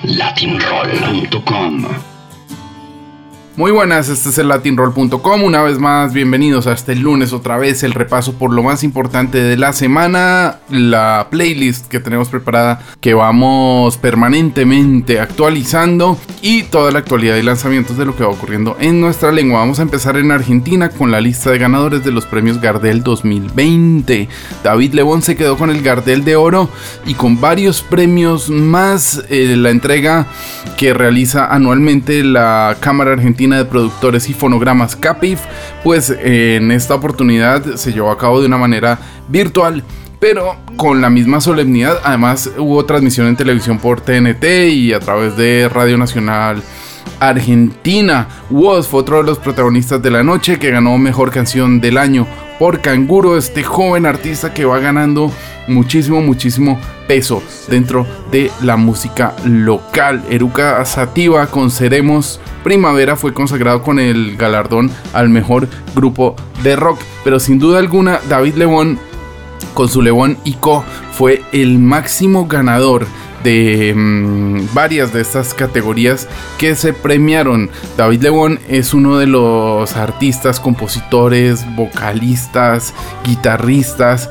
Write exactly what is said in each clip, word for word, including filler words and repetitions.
latin roll punto com. Muy buenas, este es el latin roll punto com. Una vez más, bienvenidos a este lunes otra vez, el repaso por lo más importante de la semana, la playlist que tenemos preparada, que vamos permanentemente actualizando, y toda la actualidad y lanzamientos de lo que va ocurriendo en nuestra lengua. Vamos a empezar en Argentina con la lista de ganadores de los premios Gardel dos mil veinte. David Lebón se quedó con el Gardel de Oro y con varios premios más. Eh, la entrega que realiza anualmente la Cámara Argentina de Productores y Fonogramas, CAPIF, pues eh, en esta oportunidad se llevó a cabo de una manera virtual, pero con la misma solemnidad. Además hubo transmisión en televisión por T N T y a través de Radio Nacional Argentina. Woz fue otro de los protagonistas de la noche, que ganó Mejor Canción del Año por Canguro, este joven artista que va ganando muchísimo, muchísimo peso dentro de la música local. Eruca Sativa con Seremos Primavera fue consagrado con el galardón al mejor grupo de rock, pero sin duda alguna David Lebón con su Lebón y Co fue el máximo ganador de mmm, varias de estas categorías que se premiaron. David Lebón es uno de los artistas, compositores, vocalistas, guitarristas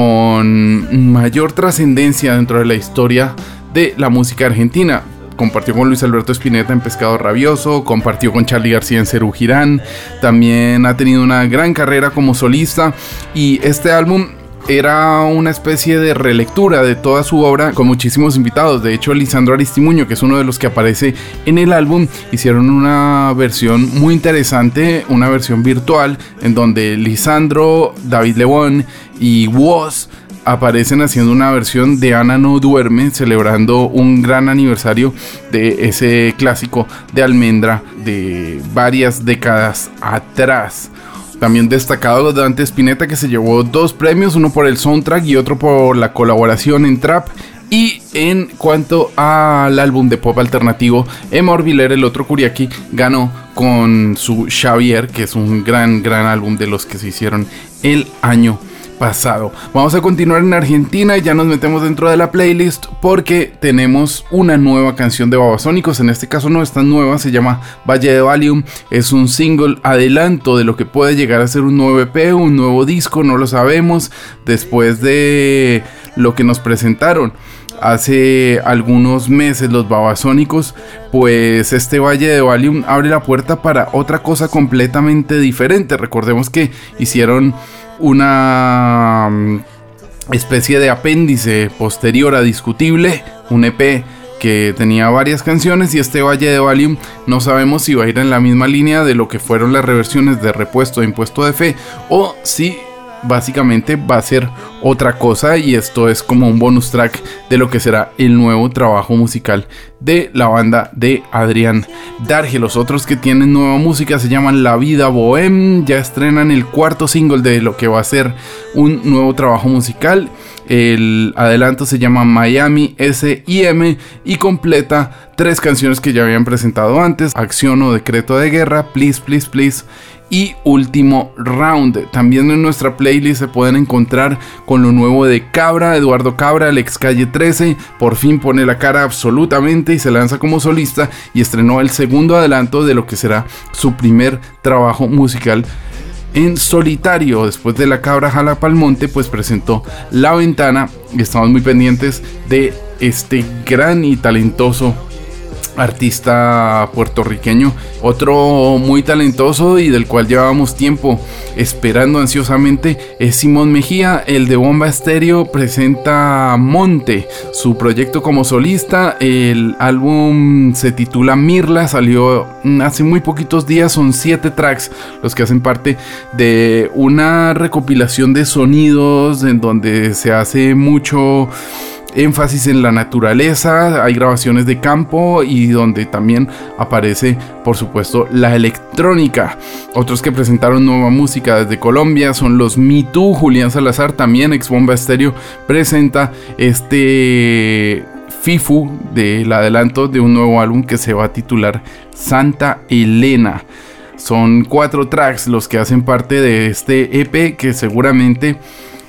con mayor trascendencia dentro de la historia de la música argentina. Compartió con Luis Alberto Spinetta en Pescado Rabioso, compartió con Charly García en Cerú Girán, también ha tenido una gran carrera como solista, y este álbum era una especie de relectura de toda su obra con muchísimos invitados. De hecho, Lisandro Aristimuño, que es uno de los que aparece en el álbum, hicieron una versión muy interesante, una versión virtual, en donde Lisandro, David Lebón y Woz aparecen haciendo una versión de Ana no duerme, celebrando un gran aniversario de ese clásico de Almendra de varias décadas atrás. También destacado Dante Spinetta, que se llevó dos premios, uno por el soundtrack y otro por la colaboración en trap. Y en cuanto al álbum de pop alternativo, Emma Orbiler, el otro Curiaqui, ganó con su Xavier, que es un gran, gran álbum de los que se hicieron el año pasado. Vamos a continuar en Argentina y ya nos metemos dentro de la playlist porque tenemos una nueva canción de Babasónicos. En este caso no es tan nueva, se llama Valle de Valium. Es un single adelanto de lo que puede llegar a ser un nuevo E P, un nuevo disco, no lo sabemos, después de lo que nos presentaron hace algunos meses los Babasónicos. Pues este Valle de Valium abre la puerta para otra cosa completamente diferente. Recordemos que hicieron una especie de apéndice posterior a Discutible, un E P que tenía varias canciones, y este Valle de Valium no sabemos si va a ir en la misma línea de lo que fueron las reversiones de Repuesto de Impuesto de Fe, o si básicamente va a ser otra cosa, y esto es como un bonus track de lo que será el nuevo trabajo musical de la banda de Adrián Darge. Los otros que tienen nueva música se llaman La Vida Bohem, ya estrenan el cuarto single de lo que va a ser un nuevo trabajo musical. El adelanto se llama Miami S I M y completa tres canciones que ya habían presentado antes: Acción o Decreto de Guerra, Please Please Please y Último Round. También en nuestra playlist se pueden encontrar con lo nuevo de Cabra, Eduardo Cabra, el ex Calle trece. Por fin pone la cara absolutamente y se lanza como solista, y estrenó el segundo adelanto de lo que será su primer trabajo musical en solitario. Después de La Cabra Jala Pa'l Monte, pues presentó La Ventana, y estamos muy pendientes de este gran y talentoso artista puertorriqueño. Otro muy talentoso y del cual llevábamos tiempo esperando ansiosamente es Simón Mejía. El de Bomba Estéreo presenta Monte, su proyecto como solista. El álbum se titula Mirla, salió hace muy poquitos días. Son siete tracks los que hacen parte de una recopilación de sonidos en donde se hace mucho énfasis en la naturaleza, hay grabaciones de campo y donde también aparece, por supuesto, la electrónica. Otros que presentaron nueva música desde Colombia son los Me Too. Julián Salazar, también ex Bomba Estéreo, presenta este Fifu del adelanto de un nuevo álbum que se va a titular Santa Elena. Son cuatro tracks los que hacen parte de este E P que seguramente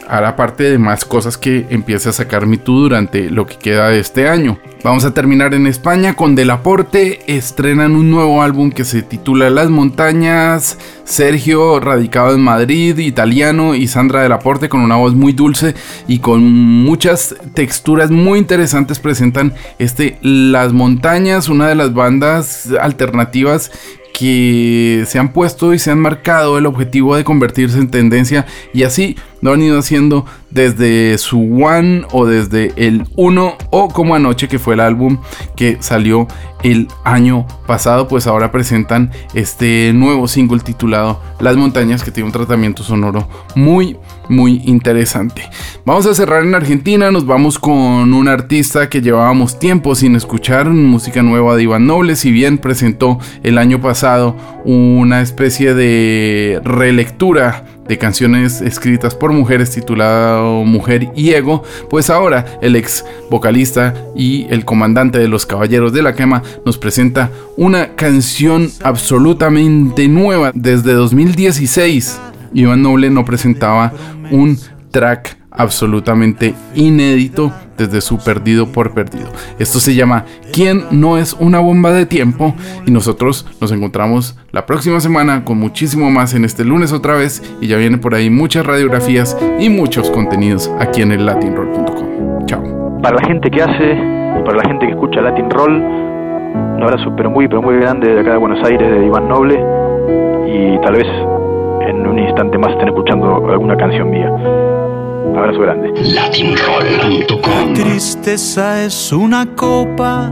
hará parte de más cosas que empiece a sacar Me Too durante lo que queda de este año. Vamos a terminar en España con Delaporte. Estrenan un nuevo álbum que se titula Las Montañas. Sergio, radicado en Madrid, italiano, y Sandra Delaporte, con una voz muy dulce y con muchas texturas muy interesantes, presentan este Las Montañas, una de las bandas alternativas que se han puesto y se han marcado el objetivo de convertirse en tendencia, y así lo han ido haciendo desde su One o desde el Uno, o como Anoche, que fue el álbum que salió el año pasado. Pues ahora presentan este nuevo single titulado Las Montañas, que tiene un tratamiento sonoro muy muy interesante. Vamos a cerrar en Argentina. Nos vamos con un artista que llevábamos tiempo sin escuchar, música nueva de Iván Noble. Si bien presentó el año pasado una especie de relectura de canciones escritas por mujeres titulado Mujer y Ego, pues ahora el ex vocalista y el comandante de los Caballeros de la Quema nos presenta una canción absolutamente nueva. Desde dos mil dieciséis Iván Noble no presentaba un track absolutamente inédito desde su Perdido por Perdido. Esto se llama ¿Quién no es una bomba de tiempo? Y nosotros nos encontramos la próxima semana con muchísimo más en este lunes otra vez, y ya vienen por ahí muchas radiografías y muchos contenidos aquí en el latin roll punto com. Chao. Para la gente que hace y para la gente que escucha Latin Roll, un abrazo pero muy pero muy grande de acá de Buenos Aires, de Iván Noble, y tal vez en un instante más estén escuchando alguna canción mía. Un abrazo grande. latin roll punto com. La tristeza es una copa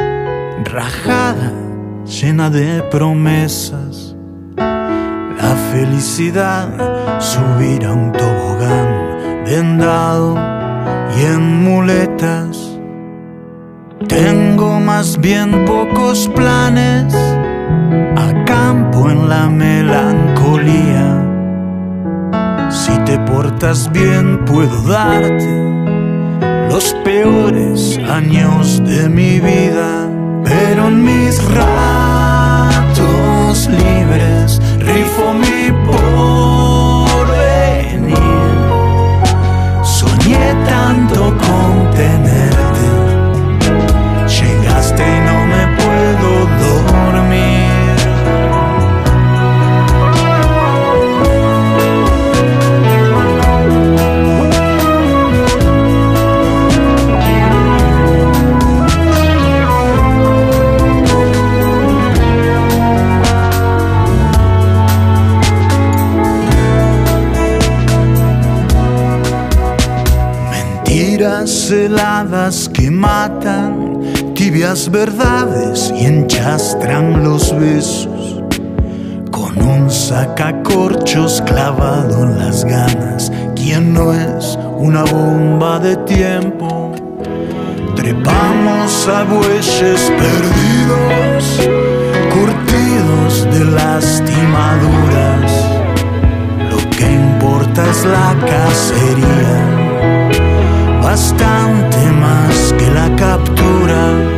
rajada, llena de promesas. La felicidad, subir a un tobogán vendado y en muletas. Tengo más bien pocos planes, acampo en la melancolía. Si te portas bien puedo darte los peores años de mi vida, pero en mis ratos libres rifo mi porvenir. Soñé tanto con tenerte, llegaste y no me puedo dormir. Mentiras heladas que matan, tibias verdades y enchastran los besos, con un sacacorchos clavado en las ganas. ¿Quién no es una bomba de tiempo? Trepamos a bueyes perdidos, curtidos de lastimaduras. Lo que importa es la cacería, bastante más que la captura.